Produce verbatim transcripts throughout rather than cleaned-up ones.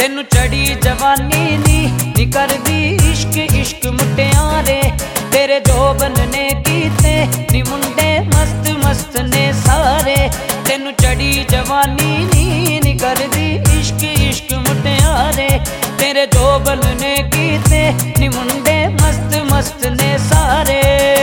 तेनू चढ़ी जवानी नी नी करदी इश्क इश्क मुटियारे तेरे जोबन ने कीते नी मुंडे मस्त मस्त ने सारे। तेनू चढ़ी जवानी नी नी करदी इश्क इश्क मुटियारे तेरे जोबन ने कीते नी मुंडे मस्त मस्त ने सारे।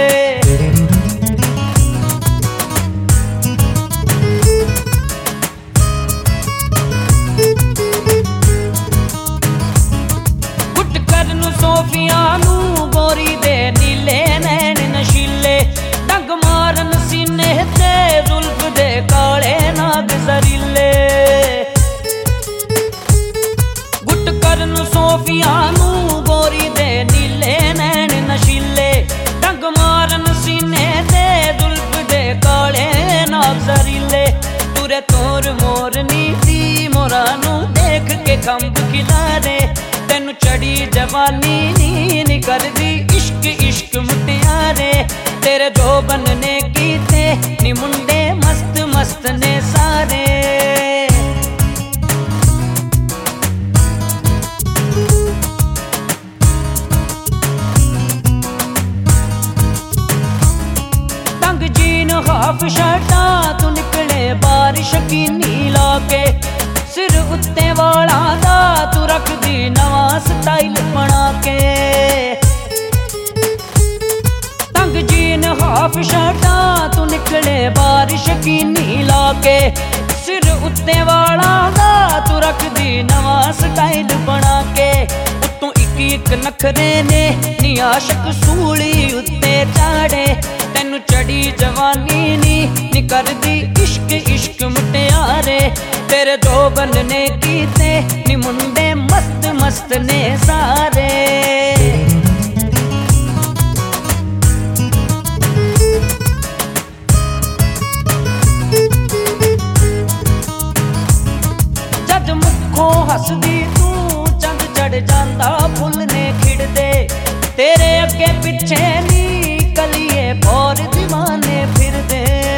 सोफिया नू गोरी दे नीले नैन नशीले डंग मारन सीने ते जुल्फ दे काले नाग जरीले। गुट करन सोफिया नू गोरी दे नीले नैन नशीले डंग मारन सीने ते जुल्फ दे काले नाग जरीले। तुरे तोर मोर नीती मोरा नू देख के खंभ खिलारे तेनू चढ़ी जवानी नी नी करदी इश्क इश्क मुटियारे तेरे जोबन ने कीते नी मुंडे मस्त मस्त ने सारे। तंग जीन हाफ शर्टा तू निकले बारिश की नीला के सिर उत्ते वाला दा तू रख दी नवा स्टाइल बना के। तंग जीन हाफ शर्टा तू निकले बारिश की नीला के सिर उत्ते वाला दा तू रख दी नवा स्टाइल बना के। उत्तों इक इक नखरे ने नी आशक सूली उत्ते चाड़े तेनू चढ़ी जवानी नी नी करदी इश्क इश्क मुटियारे तेरे जोबन ने कीते नी मुंडे मस्त मस्त ने सारे। जद मुखों हसदी तू चंद चढ़ जांदा फुल ने खिड़दे तेरे अगे पिछे नी कलिए और दीवाने फिरदे।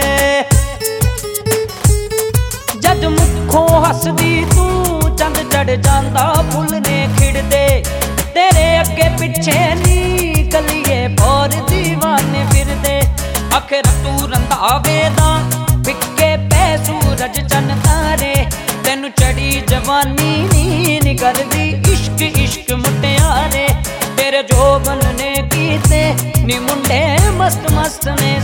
जद मुखों हसदी तू चंद चढ़ जांदा फुल ने खिड़दे तेरे अगे पिछे नी कलिए और दीवाने फिरदे। आखिर तू रंधावे दा फिक्के पै सूरज चन तारे तेनू चढ़ी जवानी नी नी करदी इश्क इश्क मुटियारे तेरे जोबन ने कीते नी मुंडे मस्त मस्त ने